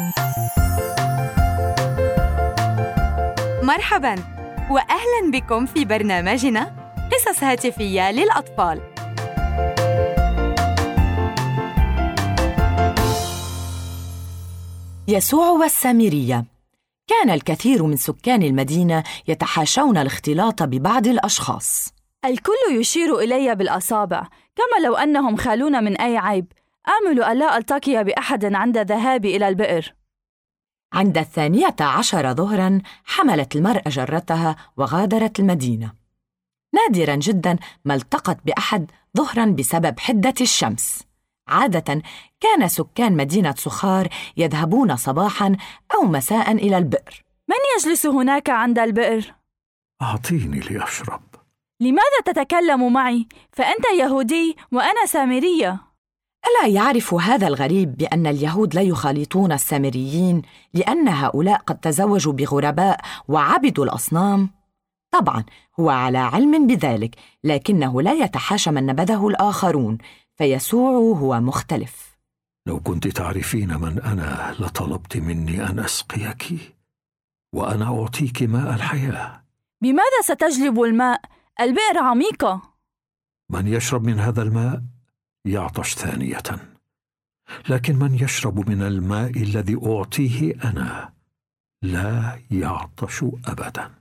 مرحباً وأهلاً بكم في برنامجنا قصص هاتفية للأطفال. يسوع والسامرية. كان الكثير من سكان المدينة يتحاشون الاختلاط ببعض الأشخاص. الكل يشير إلي بالأصابع كما لو أنهم خالون من أي عيب. آمل ألا ألتقي بأحد عند ذهابي إلى البئر. عند 12 ظهراً حملت المرأة جرتها وغادرت المدينة. نادراً جداً ما التقت بأحد ظهراً بسبب حدة الشمس. عادة كان سكان مدينة سخار يذهبون صباحاً أو مساءً إلى البئر. من يجلس هناك عند البئر؟ أعطيني لأشرب. لماذا تتكلم معي؟ فأنت يهودي وأنا سامرية. ألا يعرف هذا الغريب بأن اليهود لا يخالطون السامريين لأن هؤلاء قد تزوجوا بغرباء وعبدوا الأصنام؟ طبعاً هو على علم بذلك، لكنه لا يتحاشى من نبذه الآخرون، فيسوع هو مختلف. لو كنت تعرفين من أنا لطلبت مني أن أسقيك وأنا أعطيك ماء الحياة. بماذا ستجلب الماء؟ البئر عميقة. من يشرب من هذا الماء يعطش ثانية، لكن من يشرب من الماء الذي أعطيه أنا لا يعطش أبداً.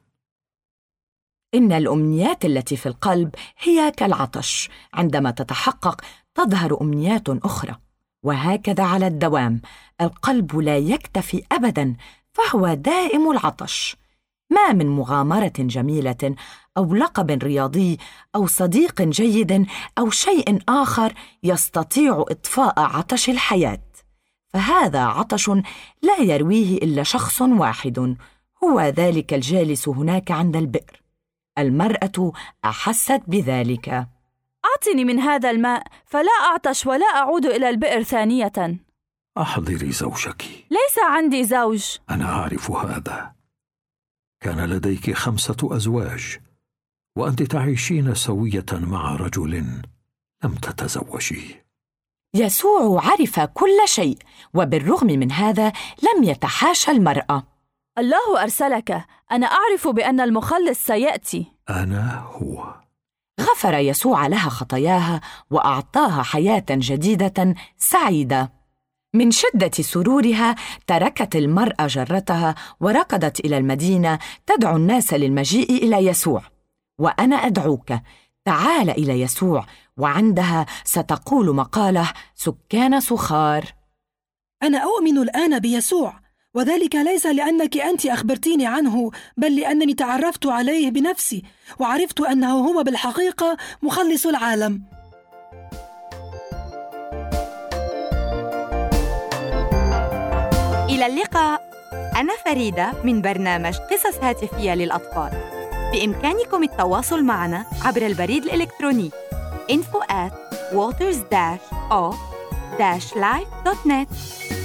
إن الأمنيات التي في القلب هي كالعطش، عندما تتحقق تظهر أمنيات أخرى، وهكذا على الدوام. القلب لا يكتفي أبداً، فهو دائم العطش. ما من مغامرة جميلة أو لقب رياضي أو صديق جيد أو شيء آخر يستطيع إطفاء عطش الحياة، فهذا عطش لا يرويه إلا شخص واحد، هو ذلك الجالس هناك عند البئر. المرأة أحست بذلك. أعطني من هذا الماء فلا أعطش ولا أعود إلى البئر ثانية. أحضري زوجك. ليس عندي زوج. أنا أعرف هذا. كان لديك 5 أزواج وأنت تعيشين سوية مع رجل لم تتزوجيه. يسوع عرف كل شيء، وبالرغم من هذا لم يتحاشى المرأة. الله أرسلك، أنا أعرف بأن المخلص سيأتي. أنا هو. غفر يسوع لها خطاياها وأعطاها حياة جديدة سعيدة. من شدة سرورها تركت المرأة جرتها وركضت إلى المدينة تدعو الناس للمجيء إلى يسوع. وأنا أدعوك، تعال إلى يسوع، وعندها ستقول مقالة سكان سخار: أنا أؤمن الآن بيسوع، وذلك ليس لأنك أنت أخبرتيني عنه، بل لأنني تعرفت عليه بنفسي وعرفت أنه هو بالحقيقة مخلص العالم. إلى اللقاء. أنا فريدة من برنامج قصص هاتفية للأطفال. بإمكانكم التواصل معنا عبر البريد الإلكتروني info@waters-of-life.net.